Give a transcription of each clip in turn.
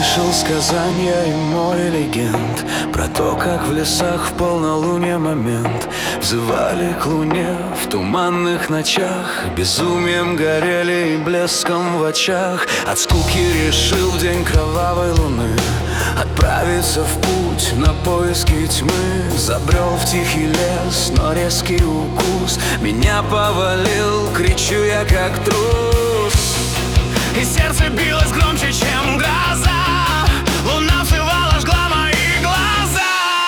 Слышал сказания и море легенд про то, как в лесах в полнолуние момент взывали к луне в туманных ночах, безумием горели и блеском в очах. От скуки решил в день кровавой луны отправиться в путь на поиски тьмы. Забрел в тихий лес, но резкий укус меня повалил, кричу я как трус. И сердце билось громче, чем гроза. Луна взрывала, жгла мои глаза.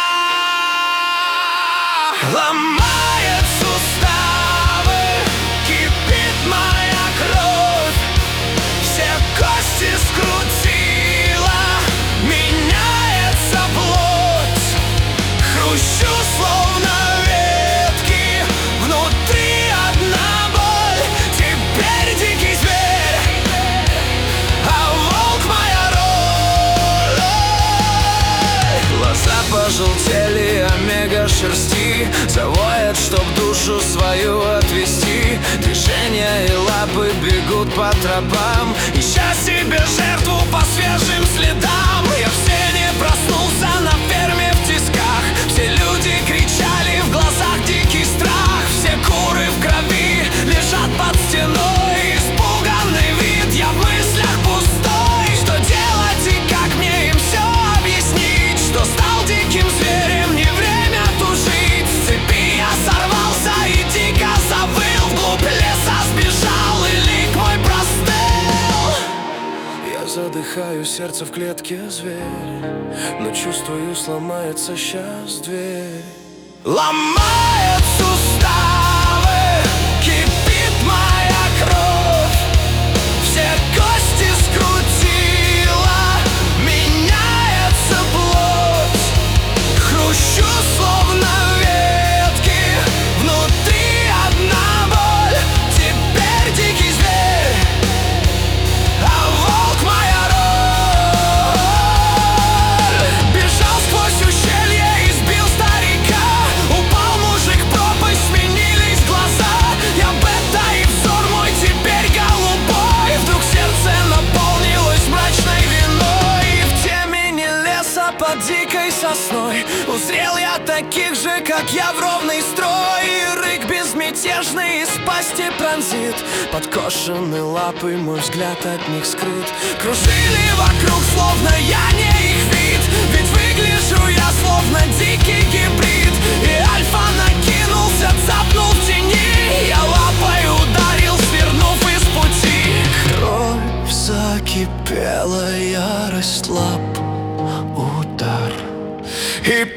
Ломает суставы, кипит моя кровь. Все кости скрутила, меняется плоть. Хрущу, словно ветки, внутри одна боль. Теперь дикий зверь, а волк моя роль. Глаза пожелтели, омега шерсти завоет, чтоб душу свою отвести. Движения и лапы бегут по тропам, Ища себе жертву по свежим следам. Я в сене проснулся на ферме в тисках. Все люди кричали, в глазах дикий страх. Все куры в крови лежат под стеной. Испуганный вид, я в мыслях пустой. Что делать и как мне им все объяснить? Что стал диким зверем, не время тужить. С цепи я сорвался и дико завыл. Вглубь леса сбежал, и лик мой простыл. Я задыхаю, сердце в клетке зверь, но чувствую, сломается сейчас дверь. Ломает суставы, кипит моя кровь. Все кости скрутила, меняется плоть. Хрущу, словно ветки, внутри одна боль. Теперь дикий зверь, а волк моя роль. Бежал сквозь ущелье и сбил старика. Упал мужик в пропасть, сменились глаза. Я бета и взор мой теперь голубой. Вдруг сердце наполнилось мрачной виной. И в темени леса под дикой сосной узрел я таких же, как я, в ровный строй. И рык безмятежный из пасти пронзит. Подкошены лапы, мой взгляд от них скрыт. Кружили вокруг, словно я не их вид. Ведь выгляжу я, словно дикий гибрид. И альфа накинулся, цапнул в тени. Я лапой ударил, свернув из пути. Кровь закипела, ярость лап, удар. И